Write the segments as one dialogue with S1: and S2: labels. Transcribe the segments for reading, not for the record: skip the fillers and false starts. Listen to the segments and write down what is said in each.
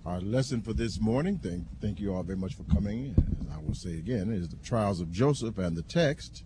S1: Our lesson for this morning, thank you all very much for coming. As I will say again, is the trials of Joseph, and the text,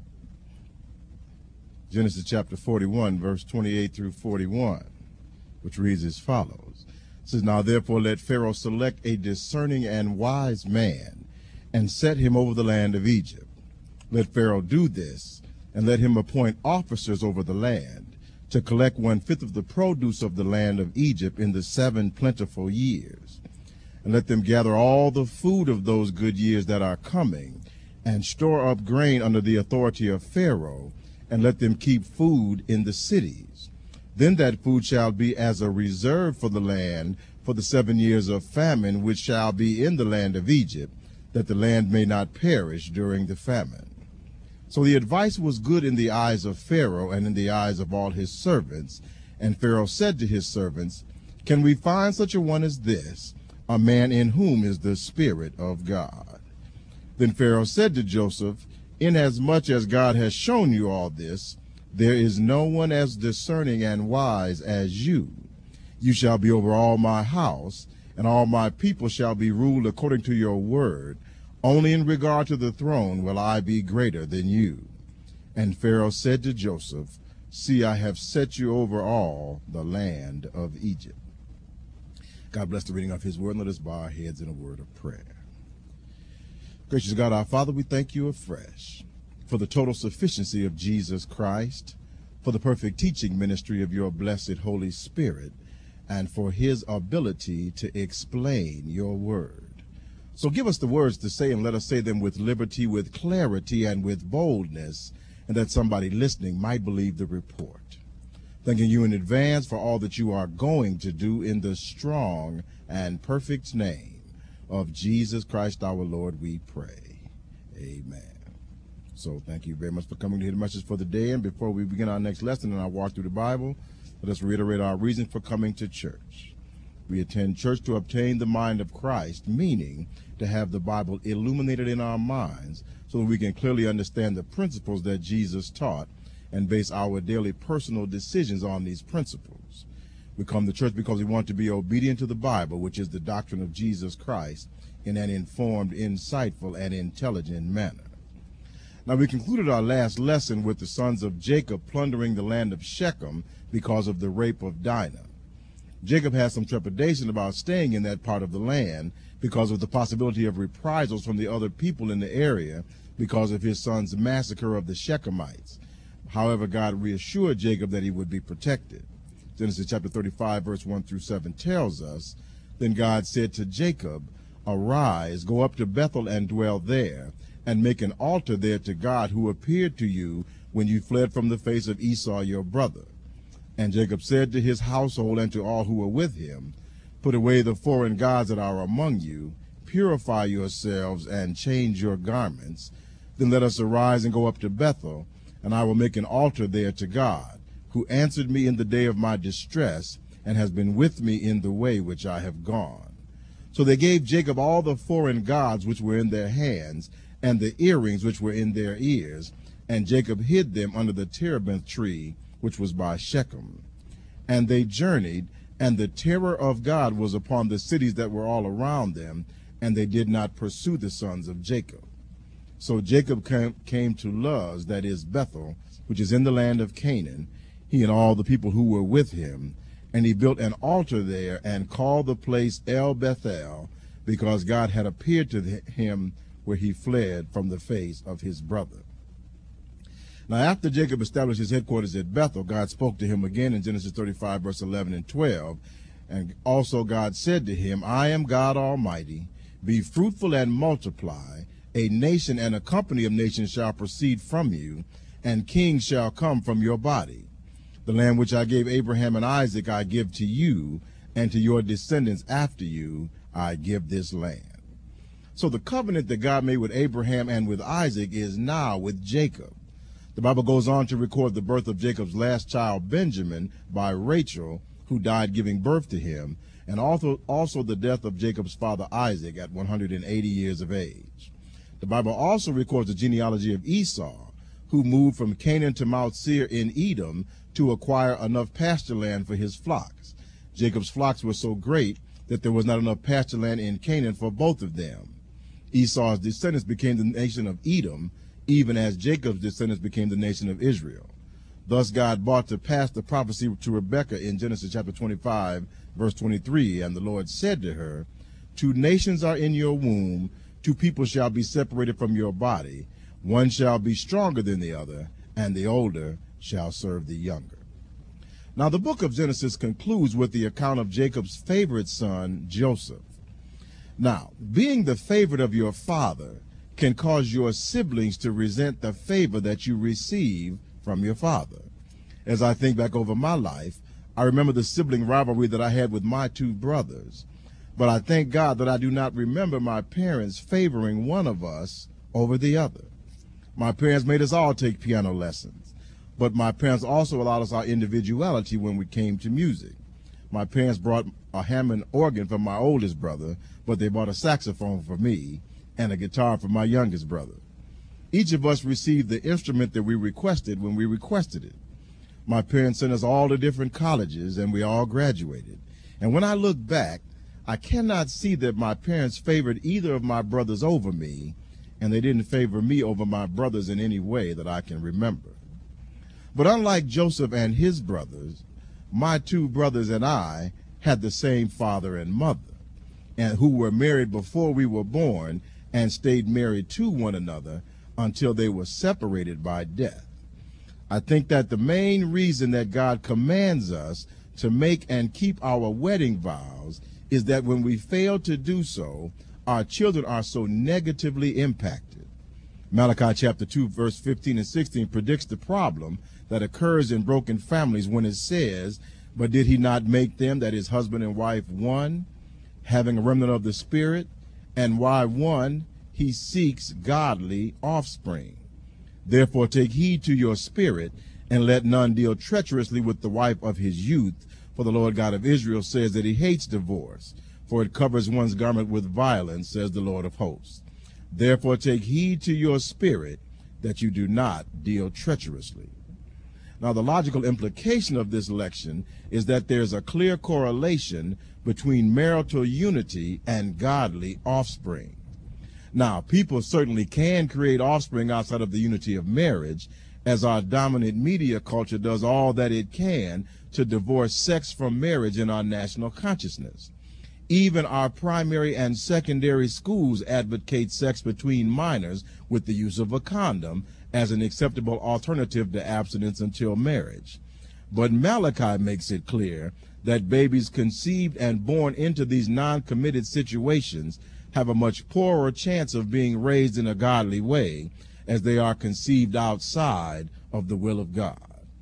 S1: Genesis chapter 41, verse 28 through 41, which reads as follows. It says, "Now therefore let Pharaoh select a discerning and wise man, and set him over the land of Egypt. Let Pharaoh do this, and let him appoint officers over the land, to collect 1/5 of the produce of the land of Egypt in the 7 plentiful years. And let them gather all the food of those good years that are coming, and store up grain under the authority of Pharaoh, and let them keep food in the cities. Then that food shall be as a reserve for the land for the 7 years of famine which shall be in the land of Egypt, that the land may not perish during the famine." So the advice was good in the eyes of Pharaoh and in the eyes of all his servants. And Pharaoh said to his servants, "Can we find such a one as this, a man in whom is the Spirit of God?" Then Pharaoh said to Joseph, "Inasmuch as God has shown you all this, there is no one as discerning and wise as you. You shall be over all my house, and all my people shall be ruled according to your word. Only in regard to the throne will I be greater than you." And Pharaoh said to Joseph, "See, I have set you over all the land of Egypt." God bless the reading of his word, and let us bow our heads in a word of prayer. Gracious God, our Father, we thank you afresh for the total sufficiency of Jesus Christ, for the perfect teaching ministry of your blessed Holy Spirit, and for his ability to explain your word. So give us the words to say, and let us say them with liberty, with clarity, and with boldness, and that somebody listening might believe the report. Thanking you in advance for all that you are going to do, in the strong and perfect name of Jesus Christ our Lord, we pray. Amen. So thank you very much for coming to hear the message for the day. And before we begin our next lesson and our walk through the Bible, let us reiterate our reason for coming to church. We attend church to obtain the mind of Christ, meaning to have the Bible illuminated in our minds so that we can clearly understand the principles that Jesus taught and base our daily personal decisions on these principles. We come to church because we want to be obedient to the Bible, which is the doctrine of Jesus Christ, in an informed, insightful, and intelligent manner. Now, we concluded our last lesson with the sons of Jacob plundering the land of Shechem because of the rape of Dinah. Jacob had some trepidation about staying in that part of the land because of the possibility of reprisals from the other people in the area because of his son's massacre of the Shechemites. However, God reassured Jacob that he would be protected. Genesis chapter 35, verse 1 through 7 tells us, "Then God said to Jacob, Arise, go up to Bethel and dwell there, and make an altar there to God who appeared to you when you fled from the face of Esau your brother. And Jacob said to his household and to all who were with him, Put away the foreign gods that are among you, purify yourselves, and change your garments. Then let us arise and go up to Bethel, and I will make an altar there to God, who answered me in the day of my distress, and has been with me in the way which I have gone." So they gave Jacob all the foreign gods which were in their hands, and the earrings which were in their ears, and Jacob hid them under the terebinth tree, which was by Shechem. And they journeyed, and the terror of God was upon the cities that were all around them, and they did not pursue the sons of Jacob. So Jacob came to Luz, that is Bethel, which is in the land of Canaan, he and all the people who were with him, and he built an altar there and called the place El Bethel, because God had appeared to him where he fled from the face of his brother. Now, after Jacob established his headquarters at Bethel, God spoke to him again in Genesis 35, verse 11 and 12. And also God said to him, I am God Almighty. Be fruitful and multiply. A nation and a company of nations shall proceed from you, and kings shall come from your body. The land which I gave Abraham and Isaac I give to you, and to your descendants after you I give this land. So the covenant that God made with Abraham and with Isaac is now with Jacob. The Bible goes on to record the birth of Jacob's last child, Benjamin, by Rachel, who died giving birth to him, and also the death of Jacob's father Isaac at 180 years of age. The Bible also records the genealogy of Esau, who moved from Canaan to Mount Seir in Edom to acquire enough pasture land for his flocks. Jacob's flocks were so great that there was not enough pasture land in Canaan for both of them. Esau's descendants became the nation of Edom, even as Jacob's descendants became the nation of Israel. Thus God brought to pass the prophecy to Rebekah in Genesis chapter 25, verse 23, and the Lord said to her, 2 nations are in your womb, 2 people shall be separated from your body, one shall be stronger than the other, and the older shall serve the younger. Now the book of Genesis concludes with the account of Jacob's favorite son, Joseph. Now, being the favorite of your father can cause your siblings to resent the favor that you receive from your father. As I think back over my life, I remember the sibling rivalry that I had with my 2 brothers. But I thank God that I do not remember my parents favoring one of us over the other. My parents made us all take piano lessons, but my parents also allowed us our individuality when we came to music. My parents brought a Hammond organ for my oldest brother, but they bought a saxophone for me and a guitar for my youngest brother. Each of us received the instrument that we requested when we requested it. My parents sent us all to different colleges, and we all graduated. And when I look back, I cannot see that my parents favored either of my brothers over me, and they didn't favor me over my brothers in any way that I can remember. But unlike Joseph and his brothers, my 2 brothers and I had the same father and mother, and who were married before we were born and stayed married to one another until they were separated by death. I think that the main reason that God commands us to make and keep our wedding vows is that when we fail to do so, our children are so negatively impacted. Malachi chapter 2, verse 15 and 16 predicts the problem that occurs in broken families when it says, "But did he not make them, that is husband and wife, one, having a remnant of the Spirit? And why one? He seeks godly offspring. Therefore take heed to your spirit, and let none deal treacherously with the wife of his youth. For the Lord God of Israel says that he hates divorce, for it covers one's garment with violence, says the Lord of hosts. Therefore take heed to your spirit, that you do not deal treacherously." Now, the logical implication of this lection is that there's a clear correlation between marital unity and godly offspring. Now, people certainly can create offspring outside of the unity of marriage, as our dominant media culture does all that it can to divorce sex from marriage in our national consciousness. Even our primary and secondary schools advocate sex between minors with the use of a condom as an acceptable alternative to abstinence until marriage. But Malachi makes it clear that babies conceived and born into these non-committed situations have a much poorer chance of being raised in a godly way, as they are conceived outside of the will of God.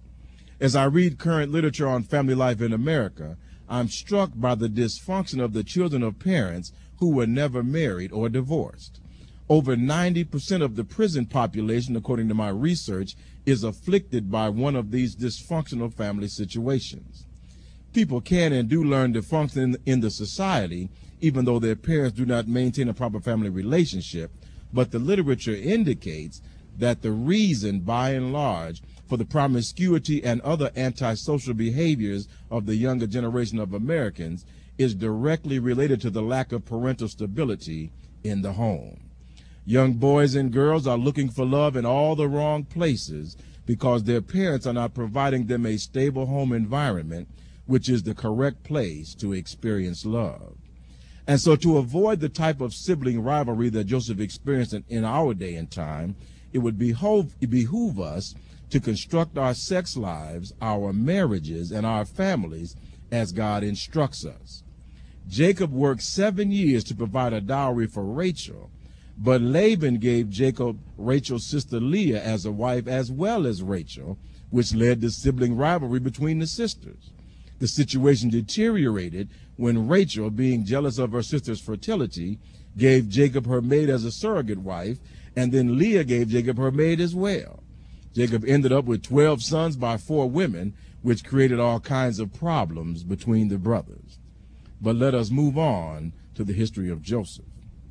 S1: As I read current literature on family life in America, I'm struck by the dysfunction of the children of parents who were never married or divorced. Over 90% of the prison population, according to my research, is afflicted by one of these dysfunctional family situations. People can and do learn to function in the society, even though their parents do not maintain a proper family relationship, but the literature indicates that the reason, by and large, for the promiscuity and other antisocial behaviors of the younger generation of Americans is directly related to the lack of parental stability in the home. Young boys and girls are looking for love in all the wrong places because their parents are not providing them a stable home environment, which is the correct place to experience love. And so to avoid the type of sibling rivalry that Joseph experienced in our day and time, it would behoove us to construct our sex lives, our marriages, and our families as God instructs us. Jacob worked 7 years to provide a dowry for Rachel, but Laban gave Jacob Rachel's sister Leah as a wife as well as Rachel, which led to sibling rivalry between the sisters. The situation deteriorated when Rachel, being jealous of her sister's fertility, gave Jacob her maid as a surrogate wife, and then Leah gave Jacob her maid as well. Jacob ended up with 12 sons by 4 women, which created all kinds of problems between the brothers. But let us move on to the history of Joseph.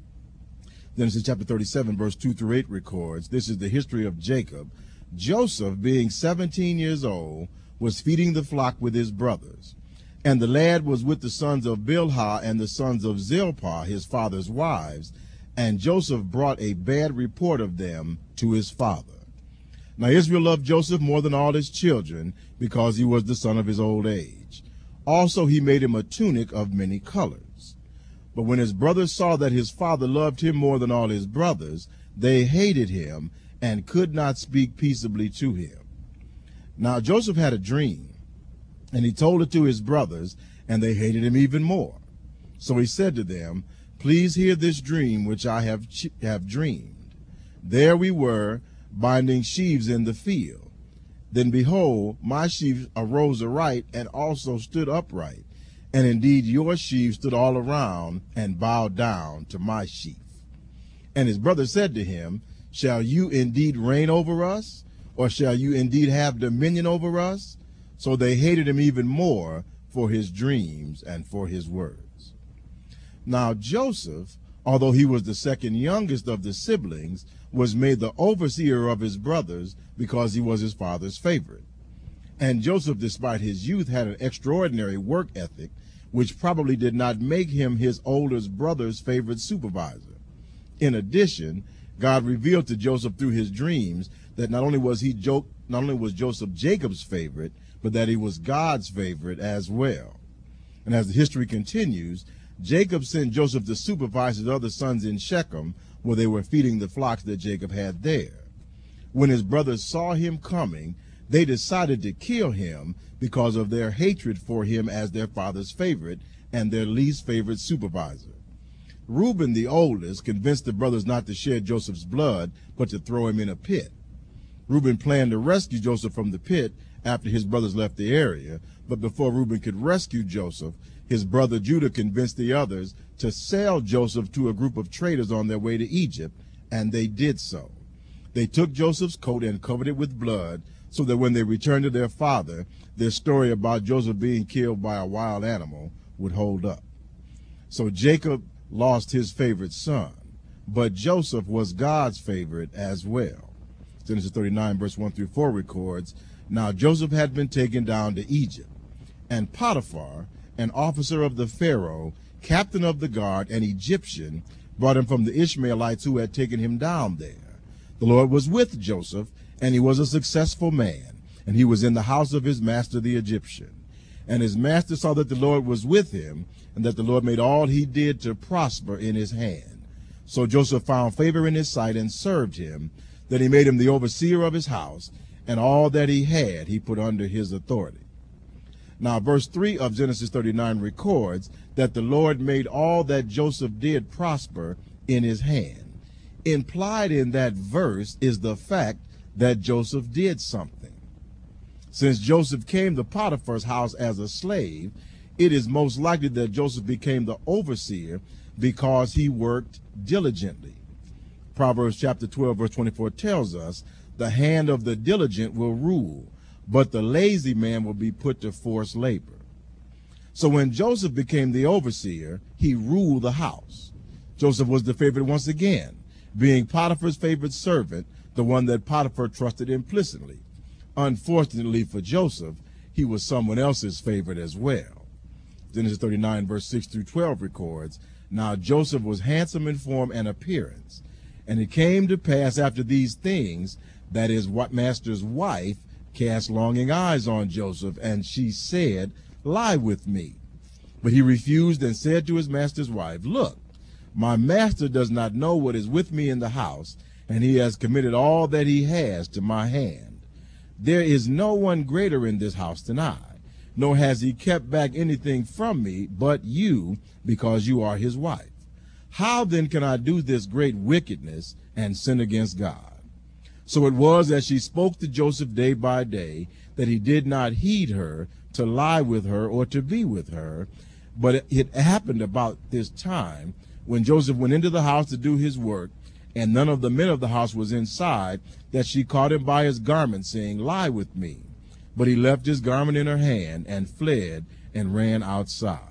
S1: Genesis chapter 37, verse 2 through 8 records, this is the history of Jacob. Joseph, being 17 years old, was feeding the flock with his brothers. And the lad was with the sons of Bilhah and the sons of Zilpah, his father's wives, and Joseph brought a bad report of them to his father. Now Israel loved Joseph more than all his children, because he was the son of his old age. Also he made him a tunic of many colors. But when his brothers saw that his father loved him more than all his brothers, they hated him and could not speak peaceably to him. Now Joseph had a dream, and he told it to his brothers, and they hated him even more. So he said to them, "Please hear this dream which I have dreamed. There we were, binding sheaves in the field. Then behold, my sheaves arose aright and also stood upright. And indeed your sheaves stood all around and bowed down to my sheaf." And his brother said to him, "Shall you indeed reign over us? Or shall you indeed have dominion over us?" So they hated him even more for his dreams and for his words. Now Joseph, although he was the second youngest of the siblings, was made the overseer of his brothers because he was his father's favorite. And Joseph, despite his youth, had an extraordinary work ethic, which probably did not make him his oldest brother's favorite supervisor. In addition, God revealed to Joseph through his dreams that not only was Joseph Jacob's favorite, but that he was God's favorite as well. And as the history continues, Jacob sent Joseph to supervise his other sons in Shechem, where they were feeding the flocks that Jacob had there. When his brothers saw him coming, they decided to kill him because of their hatred for him as their father's favorite and their least favorite supervisor. Reuben, the oldest, convinced the brothers not to shed Joseph's blood, but to throw him in a pit. Reuben planned to rescue Joseph from the pit after his brothers left the area, but before Reuben could rescue Joseph, his brother Judah convinced the others to sell Joseph to a group of traders on their way to Egypt, and they did so. They took Joseph's coat and covered it with blood, so that when they returned to their father, their story about Joseph being killed by a wild animal would hold up. So Jacob lost his favorite son, but Joseph was God's favorite as well. Genesis 39, verse 1 through 4 records, "Now Joseph had been taken down to Egypt, and Potiphar, an officer of the Pharaoh, captain of the guard, an Egyptian, brought him from the Ishmaelites who had taken him down there. The Lord was with Joseph, and he was a successful man, and he was in the house of his master the Egyptian. And his master saw that the Lord was with him, and that the Lord made all he did to prosper in his hand. So Joseph found favor in his sight and served him. Then he made him the overseer of his house, and all that he had he put under his authority." Now, verse 3 of Genesis 39 records that the Lord made all that Joseph did prosper in his hand. Implied in that verse is the fact that Joseph did something. Since Joseph came to Potiphar's house as a slave, it is most likely that Joseph became the overseer because he worked diligently. Proverbs chapter 12, verse 24 tells us, "The hand of the diligent will rule, but the lazy man will be put to forced labor." So when Joseph became the overseer, he ruled the house. Joseph was the favorite once again, being Potiphar's favorite servant, the one that Potiphar trusted implicitly. Unfortunately for Joseph, he was someone else's favorite as well. Genesis 39, verse 6 through 12 records, "Now Joseph was handsome in form and appearance. And it came to pass after these things, that his master's wife cast longing eyes on Joseph, and she said, 'Lie with me.' But he refused and said to his master's wife, 'Look, my master does not know what is with me in the house, and he has committed all that he has to my hand. There is no one greater in this house than I, nor has he kept back anything from me but you, because you are his wife. How then can I do this great wickedness and sin against God?' So it was as she spoke to Joseph day by day that he did not heed her to lie with her or to be with her. But it happened about this time when Joseph went into the house to do his work, and none of the men of the house was inside, that she caught him by his garment, saying, 'Lie with me.' But he left his garment in her hand and fled and ran outside."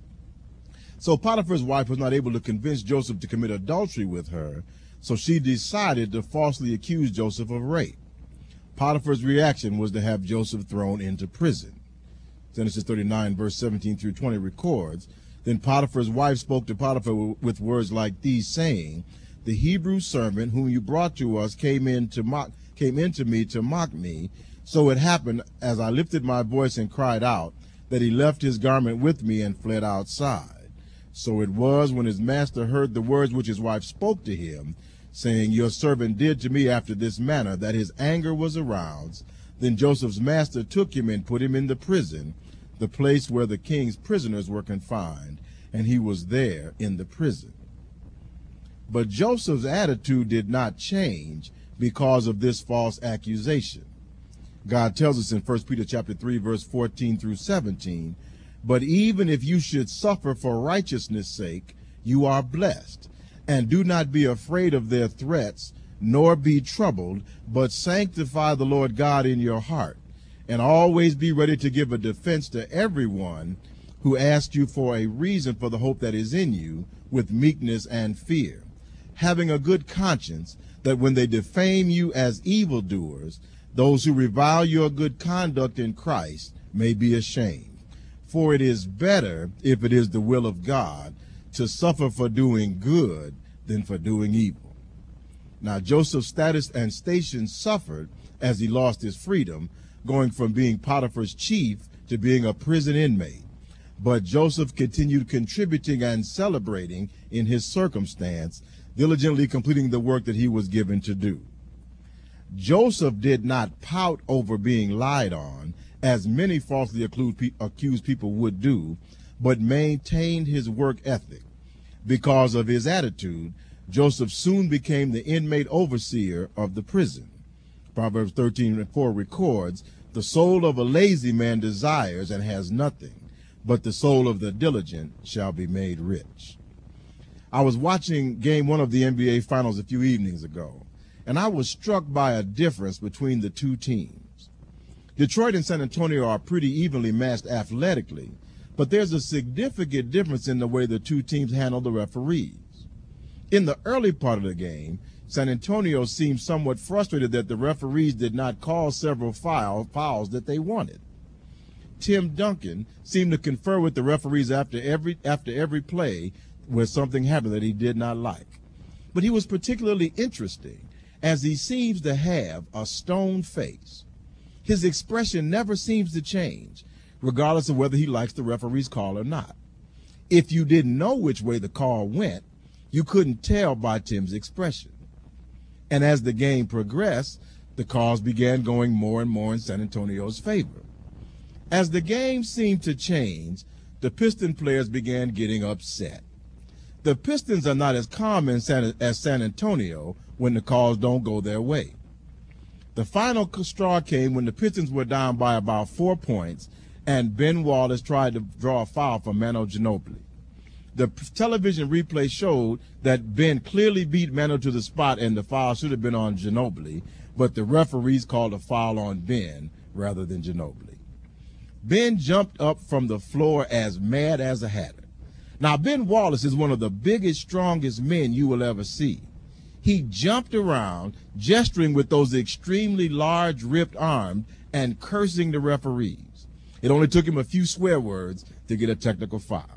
S1: So Potiphar's wife was not able to convince Joseph to commit adultery with her, so she decided to falsely accuse Joseph of rape. Potiphar's reaction was to have Joseph thrown into prison. Genesis 39, verse 17 through 20 records, then Potiphar's wife spoke to Potiphar with words like these, saying, the Hebrew servant whom you brought to us came into me to mock me. So it happened, as I lifted my voice and cried out, that he left his garment with me and fled outside. So it was, when his master heard the words which his wife spoke to him, saying, your servant did to me after this manner, that his anger was aroused. Then Joseph's master took him and put him in the prison, the place where the king's prisoners were confined, and he was there in the prison. But Joseph's attitude did not change because of this false accusation. God tells us in 1 Peter chapter 3, verse 14 through 17, but even if you should suffer for righteousness' sake, you are blessed. And do not be afraid of their threats, nor be troubled, but sanctify the Lord God in your heart, and always be ready to give a defense to everyone who asks you for a reason for the hope that is in you, with meekness and fear, having a good conscience, that when they defame you as evildoers, those who revile your good conduct in Christ may be ashamed. For it is better, if it is the will of God, to suffer for doing good than for doing evil. Now, Joseph's status and station suffered as he lost his freedom, going from being Potiphar's chief to being a prison inmate. But Joseph continued contributing and celebrating in his circumstance, diligently completing the work that he was given to do. Joseph did not pout over being lied on, as many falsely accused people would do, but maintained his work ethic. Because of his attitude, Joseph soon became the inmate overseer of the prison. Proverbs 13:4 records, the soul of a lazy man desires and has nothing, but the soul of the diligent shall be made rich. I was watching game 1 of the NBA Finals a few evenings ago, and I was struck by a difference between the two teams. Detroit and San Antonio are pretty evenly matched athletically, but there's a significant difference in the way the two teams handle the referees. In the early part of the game, San Antonio seemed somewhat frustrated that the referees did not call several fouls that they wanted. Tim Duncan seemed to confer with the referees after every play where something happened that he did not like. But he was particularly interesting, as he seems to have a stone face. His expression never seems to change, regardless of whether he likes the referee's call or not. If you didn't know which way the call went, you couldn't tell by Tim's expression. And as the game progressed, the calls began going more and more in San Antonio's favor. As the game seemed to change, the Piston players began getting upset. The Pistons are not as calm as San Antonio when the calls don't go their way. The final straw came when the Pistons were down by about 4 points, and Ben Wallace tried to draw a foul for Manu Ginobili. The television replay showed that Ben clearly beat Manu to the spot, and the foul should have been on Ginobili, but the referees called a foul on Ben rather than Ginobili. Ben jumped up from the floor as mad as a hatter. Now, Ben Wallace is one of the biggest, strongest men you will ever see. He jumped around, gesturing with those extremely large, ripped arms and cursing the referees. It only took him a few swear words to get a technical foul.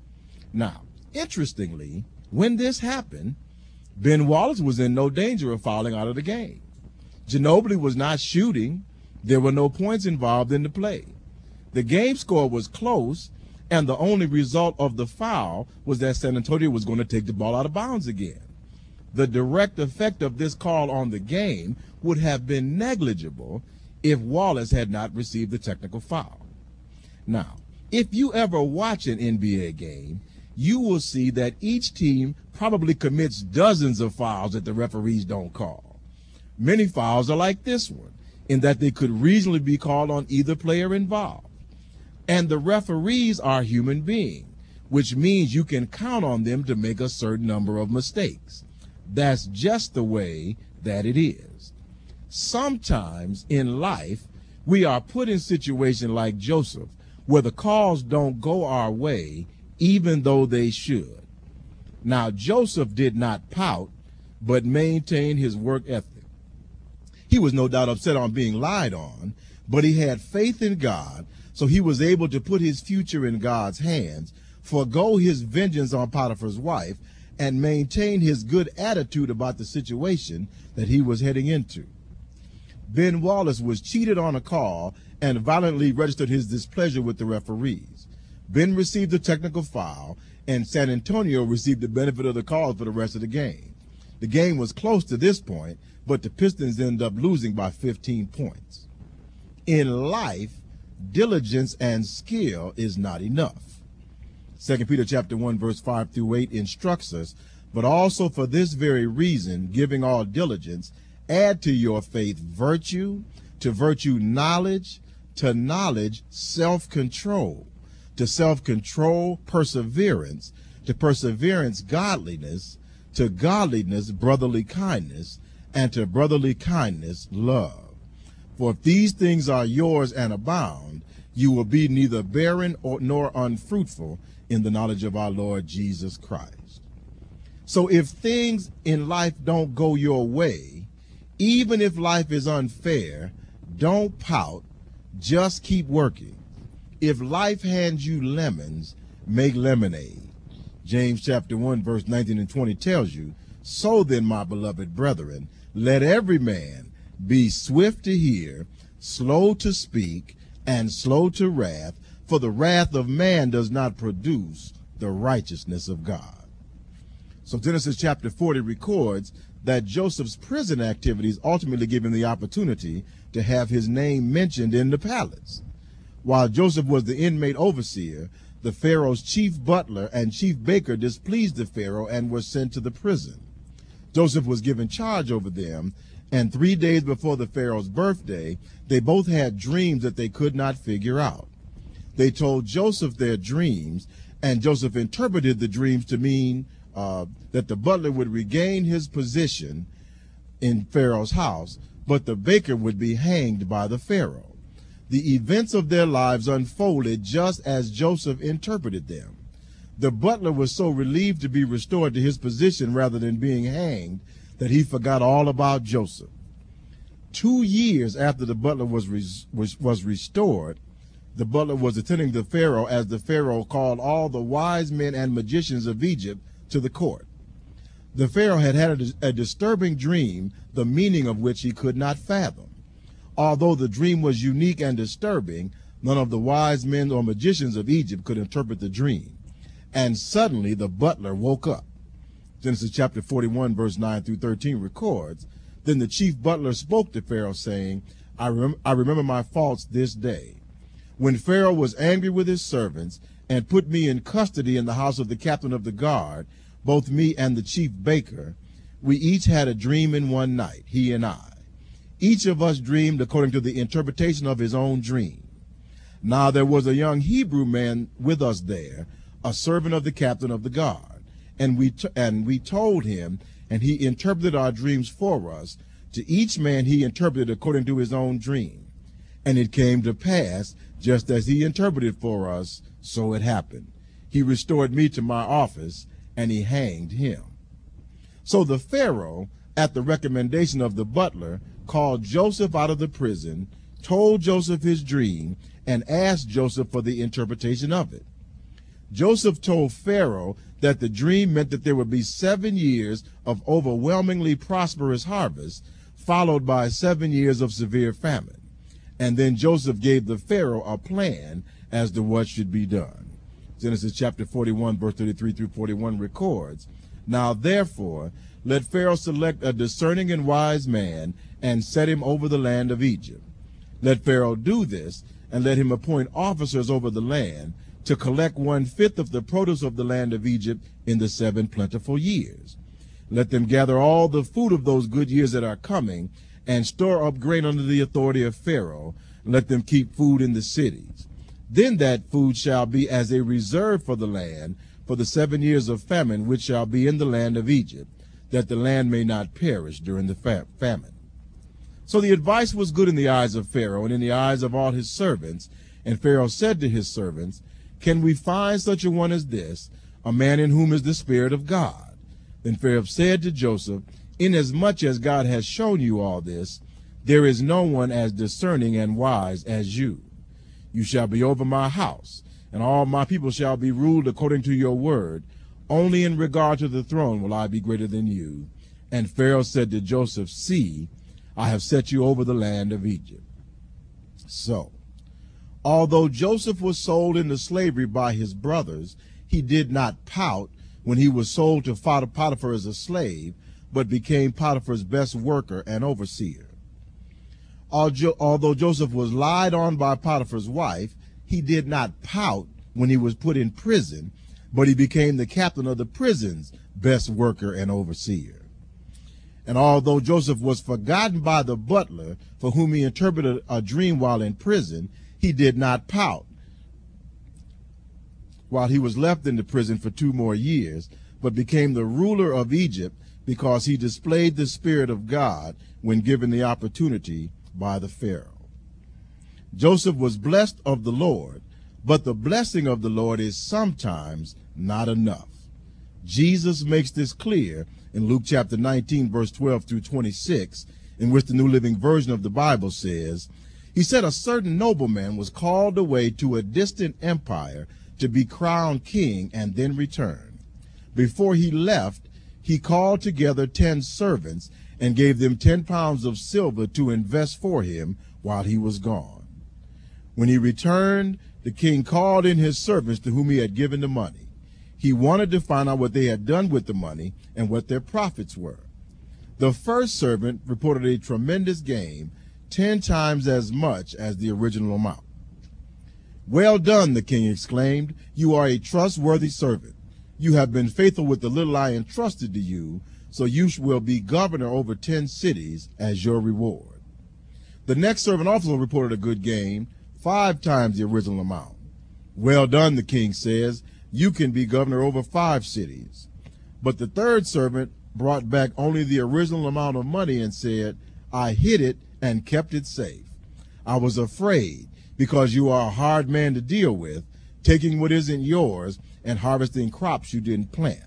S1: Now, interestingly, when this happened, Ben Wallace was in no danger of fouling out of the game. Ginobili was not shooting. There were no points involved in the play. The game score was close, and the only result of the foul was that San Antonio was going to take the ball out of bounds again. The direct effect of this call on the game would have been negligible if Wallace had not received the technical foul. Now, if you ever watch an NBA game, you will see that each team probably commits dozens of fouls that the referees don't call. Many fouls are like this one, in that they could reasonably be called on either player involved. And the referees are human beings, which means you can count on them to make a certain number of mistakes. That's just the way that it is. Sometimes in life, we are put in situations like Joseph, where the calls don't go our way, even though they should. Now, Joseph did not pout, but maintained his work ethic. He was no doubt upset on being lied on, but he had faith in God, So he was able to put his future in God's hands, forego his vengeance on Potiphar's wife, and maintain his good attitude about the situation that he was heading into. Ben Wallace was cheated on a call and violently registered his displeasure with the referees. Ben received a technical foul, and San Antonio received the benefit of the call for the rest of the game. The game was close to this point, but the Pistons ended up losing by 15 points. In life, diligence and skill is not enough. 2 Peter chapter 1, verse 5 through 8 instructs us, but also for this very reason, giving all diligence, add to your faith virtue, to virtue knowledge, to knowledge self-control, to self-control perseverance, to perseverance godliness, to godliness brotherly kindness, and to brotherly kindness love. For if these things are yours and abound, you will be neither barren nor unfruitful in the knowledge of our Lord Jesus Christ. So if things in life don't go your way, even if life is unfair, don't pout, just keep working. If life hands you lemons, make lemonade. James chapter 1, verse 19 and 20 tells you, so then, my beloved brethren, let every man be swift to hear, slow to speak, and slow to wrath, for the wrath of man does not produce the righteousness of God. So Genesis chapter 40 records that Joseph's prison activities ultimately gave him the opportunity to have his name mentioned in the palace. While Joseph was the inmate overseer, the Pharaoh's chief butler and chief baker displeased the Pharaoh and were sent to the prison. Joseph was given charge over them, and 3 days before the Pharaoh's birthday, they both had dreams that they could not figure out. They told Joseph their dreams, and Joseph interpreted the dreams to mean that the butler would regain his position in Pharaoh's house, but the baker would be hanged by the Pharaoh. The events of their lives unfolded just as Joseph interpreted them. The butler was so relieved to be restored to his position rather than being hanged that he forgot all about Joseph. 2 years after the butler was restored, the butler was attending the Pharaoh as the Pharaoh called all the wise men and magicians of Egypt to the court. The Pharaoh had a disturbing dream, the meaning of which he could not fathom. Although the dream was unique and disturbing, none of the wise men or magicians of Egypt could interpret the dream. And suddenly the butler woke up. Genesis chapter 41, verse 9 through 13 records, then the chief butler spoke to Pharaoh, saying, I remember my faults this day. When Pharaoh was angry with his servants and put me in custody in the house of the captain of the guard, both me and the chief baker, we each had a dream in one night, he and I. Each of us dreamed according to the interpretation of his own dream. Now there was a young Hebrew man with us there, a servant of the captain of the guard, and we told him, and he interpreted our dreams for us. To each man he interpreted according to his own dream. And it came to pass, just as he interpreted for us, so it happened. He restored me to my office, and he hanged him. So the Pharaoh, at the recommendation of the butler, called Joseph out of the prison, told Joseph his dream, and asked Joseph for the interpretation of it. Joseph told Pharaoh that the dream meant that there would be 7 years of overwhelmingly prosperous harvest, followed by 7 years of severe famine. And then Joseph gave the Pharaoh a plan as to what should be done. Genesis chapter 41, verse 33 through 41 records, now therefore, let Pharaoh select a discerning and wise man and set him over the land of Egypt. Let Pharaoh do this, and let him appoint officers over the land to collect 1/5 of the produce of the land of Egypt in the 7 plentiful years. Let them gather all the food of those good years that are coming, and store up grain under the authority of Pharaoh, and let them keep food in the cities. Then that food shall be as a reserve for the land for the 7 years of famine which shall be in the land of Egypt, that the land may not perish during the famine. So the advice was good in the eyes of Pharaoh and in the eyes of all his servants. And Pharaoh said to his servants, can we find such a one as this, a man in whom is the Spirit of God? Then Pharaoh said to Joseph, inasmuch as God has shown you all this, there is no one as discerning and wise as you. You shall be over my house, and all my people shall be ruled according to your word. Only in regard to the throne will I be greater than you. And Pharaoh said to Joseph, see, I have set you over the land of Egypt. So, although Joseph was sold into slavery by his brothers, he did not pout when he was sold to Potiphar as a slave, but became Potiphar's best worker and overseer. Although Joseph was lied on by Potiphar's wife, he did not pout when he was put in prison, but he became the captain of the prison's best worker and overseer. And although Joseph was forgotten by the butler, for whom he interpreted a dream while in prison, he did not pout while he was left in the prison for 2 more years, but became the ruler of Egypt because he displayed the Spirit of God when given the opportunity by the Pharaoh. Joseph was blessed of the Lord, but the blessing of the Lord is sometimes not enough. Jesus makes this clear in Luke chapter 19, verse 12 through 26, in which the New Living Version of the Bible says, he said a certain nobleman was called away to a distant empire to be crowned king and then return. Before he left, he called together 10 servants and gave them 10 pounds of silver to invest for him while he was gone. When he returned, the king called in his servants to whom he had given the money. He wanted to find out what they had done with the money and what their profits were. The first servant reported a tremendous gain, 10 times as much as the original amount. Well done, the king exclaimed. You are a trustworthy servant. You have been faithful with the little I entrusted to you, so you will be governor over 10 cities as your reward. The next servant also reported a good gain, 5 times the original amount. Well done, the king says. You can be governor over 5 cities. But the third servant brought back only the original amount of money and said, I hid it and kept it safe. I was afraid because you are a hard man to deal with, taking what isn't yours and harvesting crops you didn't plant.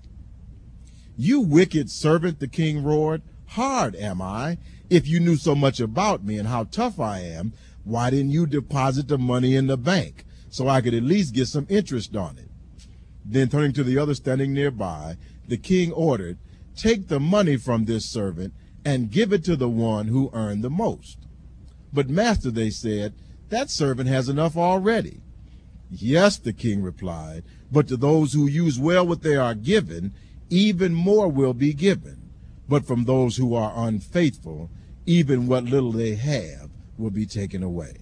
S1: You wicked servant, the king roared. Hard am I. If you knew so much about me and how tough I am, why didn't you deposit the money in the bank so I could at least get some interest on it? Then turning to the other standing nearby, the king ordered, take the money from this servant and give it to the one who earned the most. But master, they said, that servant has enough already. Yes, the king replied, but to those who use well what they are given, even more will be given. But from those who are unfaithful, even what little they have will be taken away.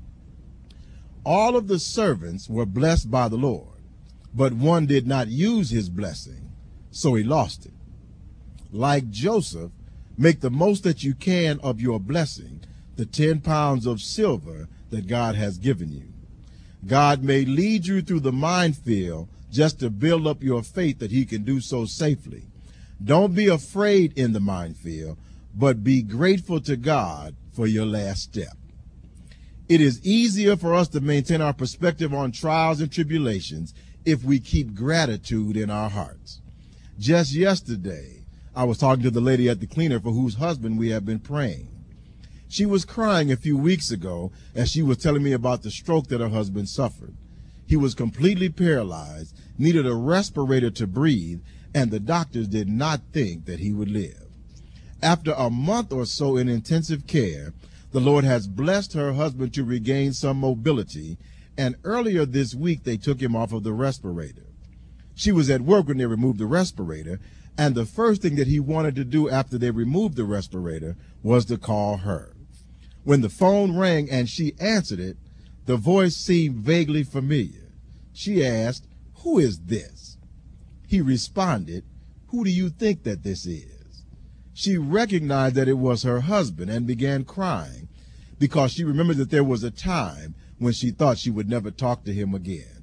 S1: All of the servants were blessed by the Lord, but one did not use his blessing, so he lost it. Like Joseph, make the most that you can of your blessing, the 10 pounds of silver that God has given you. God may lead you through the minefield just to build up your faith that he can do so safely. Don't be afraid in the minefield, but be grateful to God for your last step. It is easier for us to maintain our perspective on trials and tribulations if we keep gratitude in our hearts. Just yesterday, I was talking to the lady at the cleaner for whose husband we have been praying. She was crying a few weeks ago as she was telling me about the stroke that her husband suffered. He was completely paralyzed, needed a respirator to breathe, and the doctors did not think that he would live. After a month or so in intensive care, the Lord has blessed her husband to regain some mobility, and earlier this week they took him off of the respirator. She was at work when they removed the respirator, and the first thing that he wanted to do after they removed the respirator was to call her. When the phone rang and she answered it, the voice seemed vaguely familiar. She asked, "Who is this?" He responded, "Who do you think that this is?" She recognized that it was her husband and began crying because she remembered that there was a time when she thought she would never talk to him again.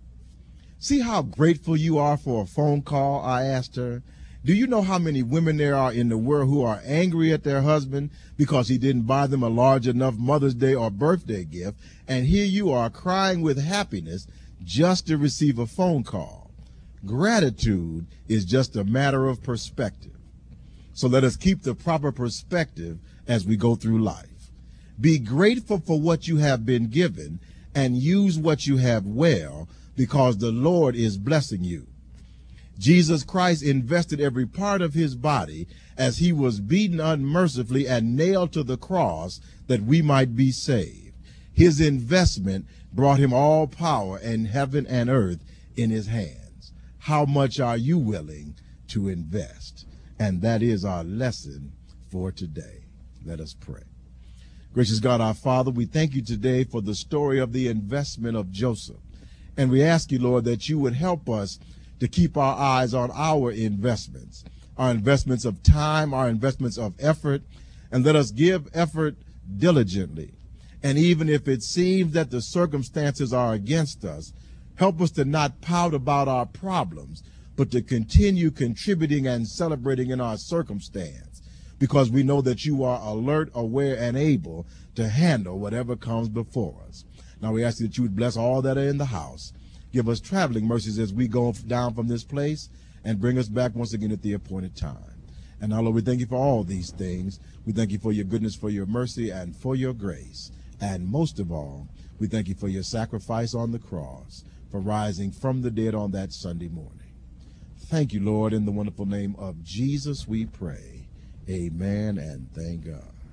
S1: "See how grateful you are for a phone call?" I asked her. "Do you know how many women there are in the world who are angry at their husband because he didn't buy them a large enough Mother's Day or birthday gift, and here you are crying with happiness just to receive a phone call?" Gratitude is just a matter of perspective. So let us keep the proper perspective as we go through life. Be grateful for what you have been given and use what you have well, because the Lord is blessing you. Jesus Christ invested every part of his body as he was beaten unmercifully and nailed to the cross that we might be saved. His investment brought him all power in heaven and earth in his hands. How much are you willing to invest? And that is our lesson for today. Let us pray. Gracious God, our Father, we thank you today for the story of the investment of Joseph. And we ask you, Lord, that you would help us to keep our eyes on our investments of time, our investments of effort, and let us give effort diligently. And even if it seems that the circumstances are against us, help us to not pout about our problems, but to continue contributing and celebrating in our circumstance, because we know that you are alert, aware, and able to handle whatever comes before us. Now we ask you that you would bless all that are in the house. Give us traveling mercies as we go down from this place, and bring us back once again at the appointed time. And now, Lord, we thank you for all these things. We thank you for your goodness, for your mercy, and for your grace. And most of all, we thank you for your sacrifice on the cross, for rising from the dead on that Sunday morning. Thank you, Lord. In the wonderful name of Jesus we pray. Amen, and thank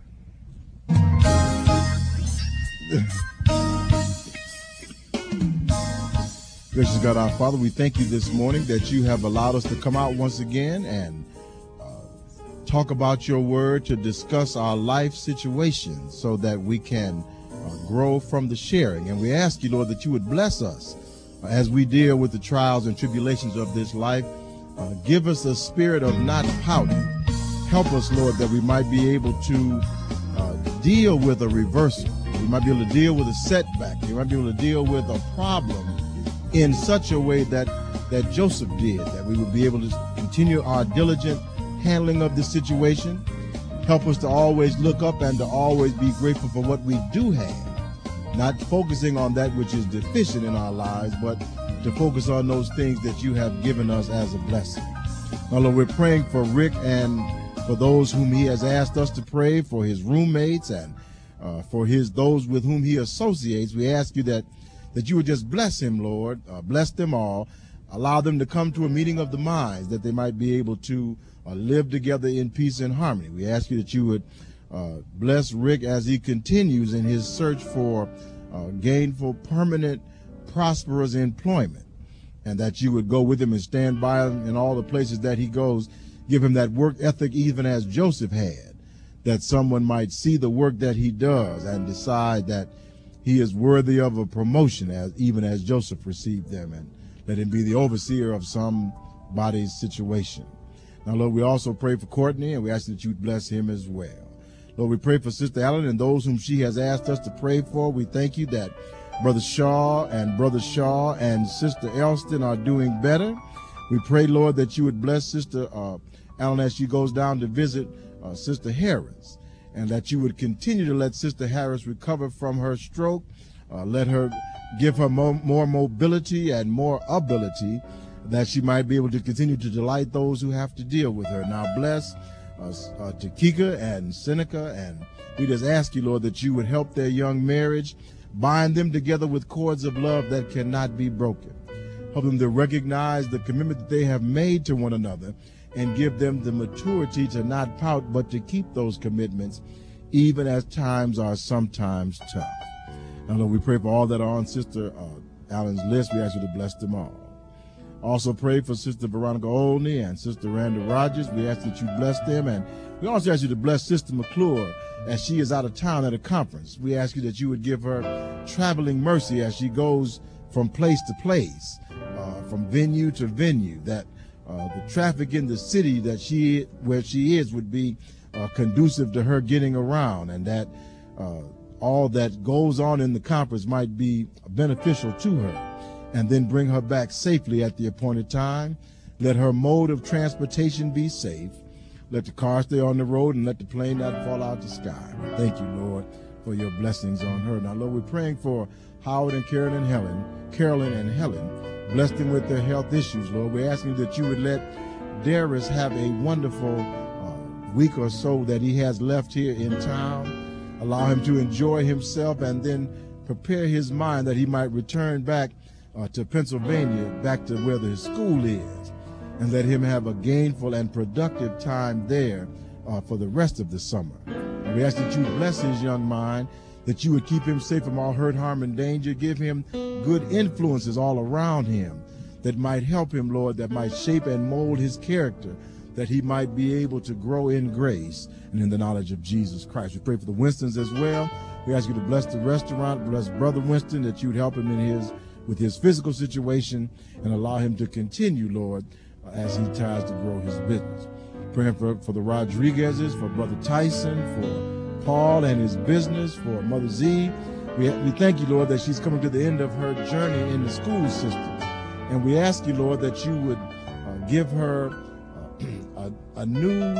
S1: God. Gracious God, our Father, we thank you this morning that you have allowed us to come out once again and talk about your word, to discuss our life situations so that we can grow from the sharing. And we ask you, Lord, that you would bless us as we deal with the trials and tribulations of this life. Give us a spirit of not pouting. Help us, Lord, that we might be able to deal with a reversal. We might be able to deal with a setback. We might be able to deal with a problem in such a way that Joseph did, that we would be able to continue our diligent handling of the situation. Help us to always look up and to always be grateful for what we do have, not focusing on that which is deficient in our lives, but to focus on those things that you have given us as a blessing. Now, Lord, we're praying for Rick and for those whom he has asked us to pray, for his roommates and for those with whom he associates. We ask you that you would just bless him, Lord, bless them all, allow them to come to a meeting of the minds, that they might be able to live together in peace and harmony. We ask you that you would bless Rick as he continues in his search for gainful, permanent, prosperous employment, and that you would go with him and stand by him in all the places that he goes. Give him that work ethic even as Joseph had, that someone might see the work that he does and decide that he is worthy of a promotion, even as Joseph received them, and let him be the overseer of somebody's situation. Now, Lord, we also pray for Courtney, and we ask that you bless him as well. Lord, we pray for Sister Allen and those whom she has asked us to pray for. We thank you that Brother Shaw and Sister Elston are doing better. We pray, Lord, that you would bless Sister Allen as she goes down to visit Sister Harris, and that you would continue to let Sister Harris recover from her stroke. Let her give her more mobility and more ability, that she might be able to continue to delight those who have to deal with her. Now bless Takika and Seneca, and we just ask you, Lord, that you would help their young marriage, bind them together with cords of love that cannot be broken. Help them to recognize the commitment that they have made to one another, and give them the maturity to not pout, but to keep those commitments, even as times are sometimes tough. Now, Lord, we pray for all that are on Sister Allen's list. We ask you to bless them all. Also pray for Sister Veronica Olney and Sister Randa Rogers. We ask that you bless them. And we also ask you to bless Sister McClure as she is out of town at a conference. We ask you that you would give her traveling mercy as she goes from place to place, from venue to venue, that the traffic in the city where she is would be conducive to her getting around, and that all that goes on in the conference might be beneficial to her, and then bring her back safely at the appointed time. Let her mode of transportation be safe. Let the car stay on the road, and let the plane not fall out the sky. Thank you, Lord, for your blessings on her. Now, Lord, we're praying for Howard and Carolyn and Helen. Bless them with their health issues, Lord. We're asking that you would let Darius have a wonderful week or so that he has left here in town. Allow him to enjoy himself, and then prepare his mind that he might return back to Pennsylvania, back to where his school is, and let him have a gainful and productive time there for the rest of the summer. And we ask that you bless his young mind, that you would keep him safe from all hurt, harm, and danger. Give him good influences all around him that might help him, Lord, that might shape and mold his character, that he might be able to grow in grace and in the knowledge of Jesus Christ. We pray for the Winstons as well. We ask you to bless the restaurant, bless Brother Winston, that you would help him with his physical situation and allow him to continue, Lord, as he tries to grow his business. Praying for the Rodriguezes, for Brother Tyson, for Paul and his business, for Mother Z. We thank you, Lord, that she's coming to the end of her journey in the school system. And we ask you, Lord, that you would give her a new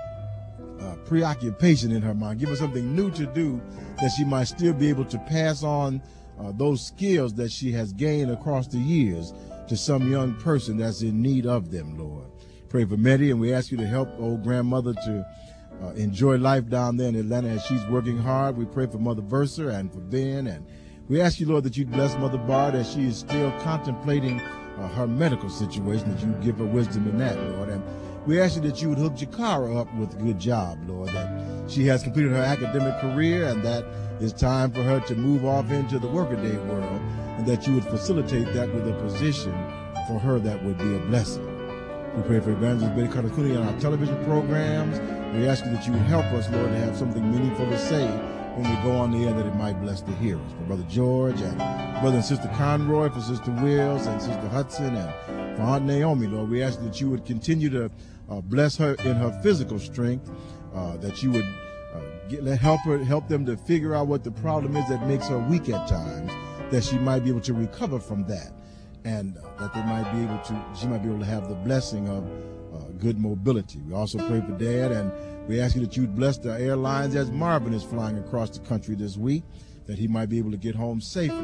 S1: preoccupation in her mind. Give her something new to do, that she might still be able to pass on those skills that she has gained across the years to some young person that's in need of them, Lord. Pray for Meddy, and we ask you to help old grandmother to enjoy life down there in Atlanta as she's working hard. We pray for Mother Verser and for Ben, and we ask you, Lord, that you'd bless Mother Bard as she is still contemplating her medical situation, that you give her wisdom in that, Lord. And we ask you that you would hook Jakara up with a good job, Lord, that she has completed her academic career and that it's time for her to move off into the workaday world, and that you would facilitate that with a position for her that would be a blessing. We pray for Evangelist Betty Katakuni on our television programs. We ask you that you would help us, Lord, to have something meaningful to say when we go on the air, that it might bless the hearers. For Brother George and Brother and Sister Conroy, for Sister Wills and Sister Hudson, and for Aunt Naomi, Lord, we ask that you would continue to bless her in her physical strength, that you would help them to figure out what the problem is that makes her weak at times, that she might be able to recover from that, and that she might be able to have the blessing of good mobility. We also pray for Dad, and we ask you that you would bless the airlines as Marvin is flying across the country this week, that he might be able to get home safely,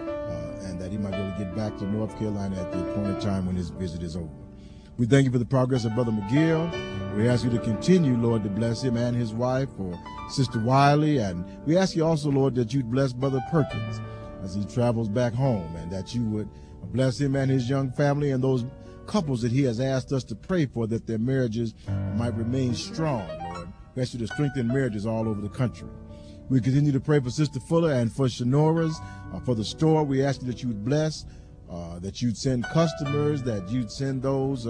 S1: and that he might be able to get back to North Carolina at the appointed time when his visit is over. We thank you for the progress of Brother McGill. We ask you to continue, Lord, to bless him and his wife, or Sister Wiley, and we ask you also, Lord, that you'd bless Brother Perkins as he travels back home, and that you would bless him and his young family and those couples that he has asked us to pray for, that their marriages might remain strong, Lord. We ask you to strengthen marriages all over the country. We continue to pray for Sister Fuller and for Shanora's, for the store. We ask you that you would bless, that you'd send customers, that you'd send those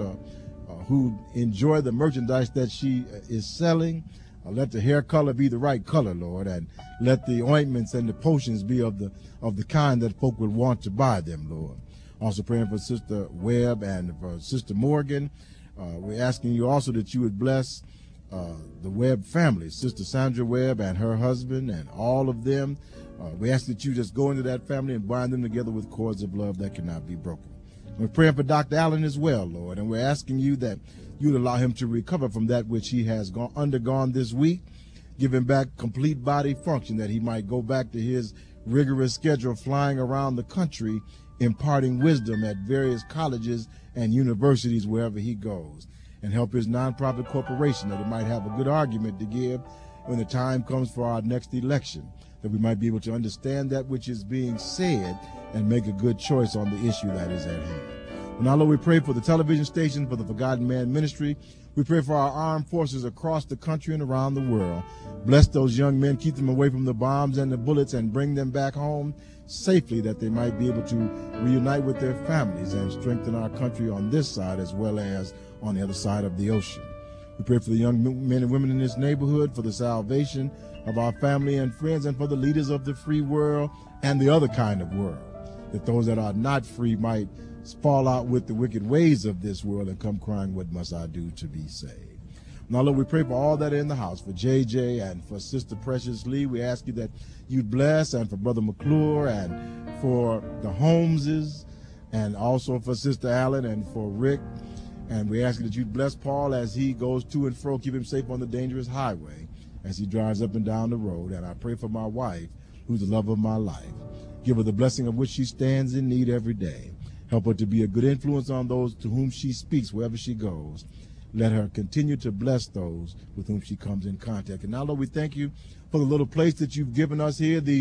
S1: who enjoy the merchandise that she is selling. Let the hair color be the right color, Lord, and let the ointments and the potions be of the kind that folk would want to buy them, Lord. Also praying for Sister Webb and for Sister Morgan. We're asking you also that you would bless the Webb family, Sister Sandra Webb and her husband and all of them. We ask that you just go into that family and bind them together with cords of love that cannot be broken. We're praying for Dr. Allen as well, Lord, and we're asking you that you'd allow him to recover from that which he has undergone this week. Give him back complete body function, that he might go back to his rigorous schedule flying around the country, imparting wisdom at various colleges and universities wherever he goes, and help his nonprofit corporation, that it might have a good argument to give when the time comes for our next election, that we might be able to understand that which is being said and make a good choice on the issue that is at hand. Well, now, Lord, we pray for the television station, for the Forgotten Man Ministry. We pray for our armed forces across the country and around the world. Bless those young men, keep them away from the bombs and the bullets, and bring them back home safely, that they might be able to reunite with their families and strengthen our country on this side as well as on the other side of the ocean. We pray for the young men and women in this neighborhood, for the salvation of our family and friends, and for the leaders of the free world and the other kind of world, that those that are not free might fall out with the wicked ways of this world and come crying, what must I do to be saved? Now, Lord, we pray for all that are in the house, for JJ and for Sister Precious Lee. We ask you that you'd bless, and for Brother McClure and for the Holmeses, and also for Sister Allen and for Rick. And we ask you that you'd bless Paul as he goes to and fro, keep him safe on the dangerous highway as he drives up and down the road. And I pray for my wife, who's the love of my life. Give her the blessing of which she stands in need every day. Help her to be a good influence on those to whom she speaks wherever she goes. Let her continue to bless those with whom she comes in contact. And now, Lord, we thank you for the little place that you've given us here, these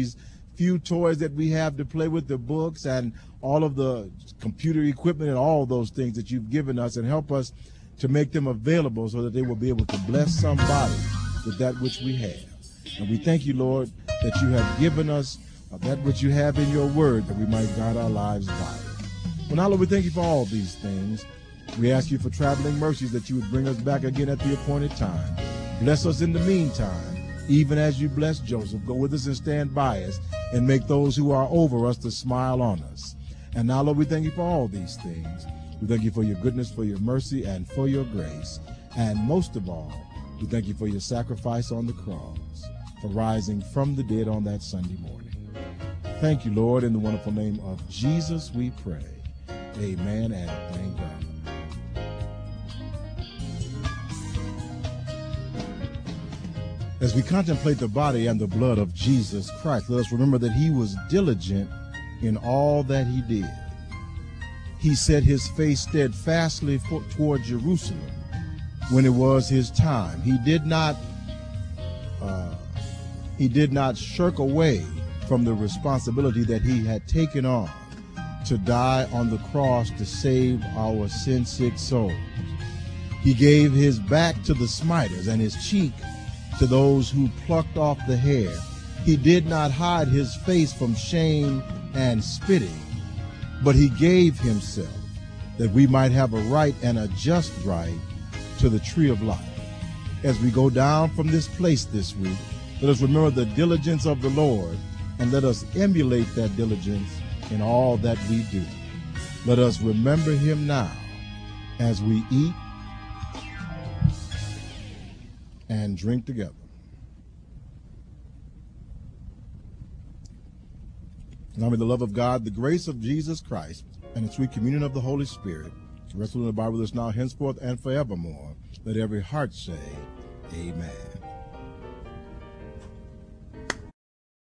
S1: few toys that we have to play with, the books and all of the computer equipment and all those things that you've given us, and help us to make them available so that they will be able to bless somebody with that which we have. And we thank you, Lord, that you have given us that which you have in your word, that we might guide our lives by it. Well, now, Lord, we thank you for all these things. We ask you for traveling mercies, that you would bring us back again at the appointed time. Bless us in the meantime, even as you bless Joseph. Go with us and stand by us, and make those who are over us to smile on us. And now, Lord, we thank you for all these things. We thank you for your goodness, for your mercy, and for your grace. And most of all, we thank you for your sacrifice on the cross, for rising from the dead on that Sunday morning. Thank you, Lord. In the wonderful name of Jesus, we pray. Amen, and thank God. As we contemplate the body and the blood of Jesus Christ, let us remember that he was diligent in all that he did. He set his face steadfastly toward Jerusalem when it was his time. He did not shirk away from the responsibility that he had taken on to die on the cross to save our sin-sick souls. He gave his back to the smiters and his cheek to those who plucked off the hair. He did not hide his face from shame and spitting, but he gave himself that we might have a right and a just right to the tree of life. As we go down from this place this week, let us remember the diligence of the Lord, and let us emulate that diligence in all that we do. Let us remember him now as we eat and drink together. Now may the love of God, the grace of Jesus Christ, and the sweet communion of the Holy Spirit rest in the Bible with us now, henceforth, and forevermore. Let every heart say, amen.